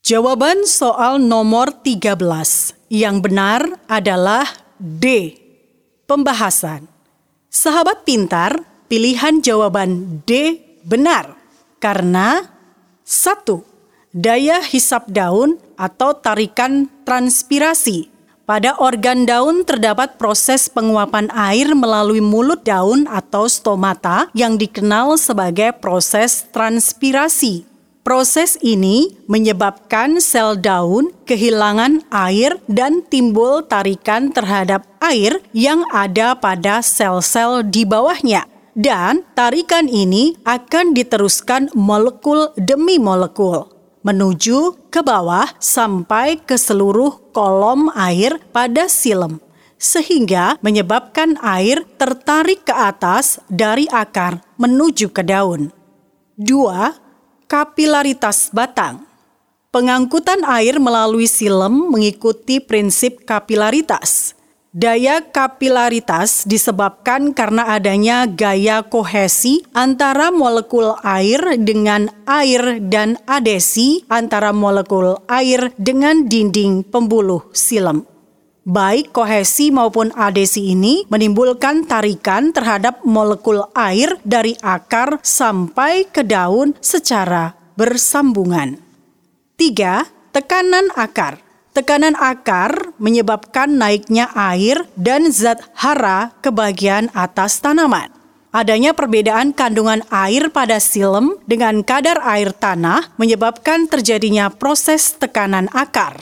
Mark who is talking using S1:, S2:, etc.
S1: Jawaban soal nomor 13 yang benar adalah D. Pembahasan. Sahabat pintar, pilihan jawaban D benar karena 1. Daya hisap daun atau tarikan transpirasi. Pada organ daun terdapat proses penguapan air melalui mulut daun atau stomata yang dikenal sebagai proses transpirasi. Proses ini menyebabkan sel daun kehilangan air dan timbul tarikan terhadap air yang ada pada sel-sel di bawahnya. Dan tarikan ini akan diteruskan molekul demi molekul menuju ke bawah sampai ke seluruh kolom air pada silem, sehingga menyebabkan air tertarik ke atas dari akar menuju ke daun. 2. Kapilaritas batang. Pengangkutan air melalui silem mengikuti prinsip kapilaritas. Daya kapilaritas disebabkan karena adanya gaya kohesi antara molekul air dengan air dan adesi antara molekul air dengan dinding pembuluh silem. Baik kohesi maupun adesi ini menimbulkan tarikan terhadap molekul air dari akar sampai ke daun secara bersambungan. 3. Tekanan akar. Tekanan akar menyebabkan naiknya air dan zat hara ke bagian atas tanaman. Adanya perbedaan kandungan air pada silem dengan kadar air tanah menyebabkan terjadinya proses tekanan akar.